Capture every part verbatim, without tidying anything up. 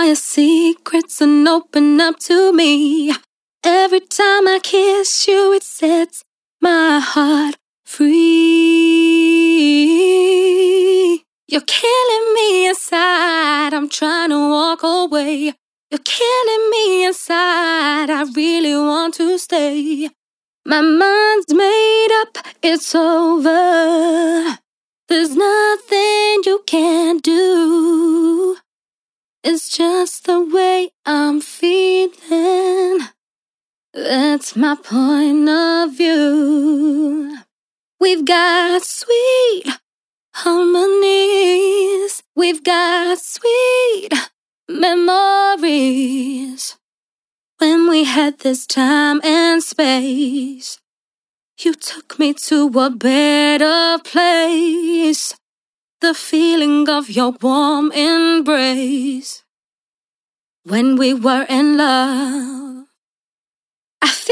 your secrets and open up to me. Every time I kiss you, it sets my heart free. You're killing me inside, I'm trying to walk away. You're killing me inside, I really want to stay. My mind's made up, it's over. There's nothing you can do. It's just the way I'm feeling. That's my point of view. We've got sweet harmonies. We've got sweet memories. When we had this time and space, you took me to a better place. The feeling of your warm embrace. When we were in love, I feel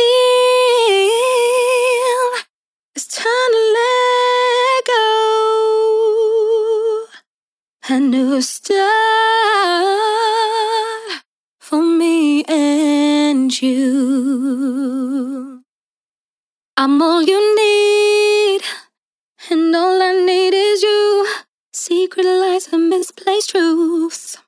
it's time to let go. A new start for me and you. I'm all you need, and all I need is you. Secret lies and misplaced truths.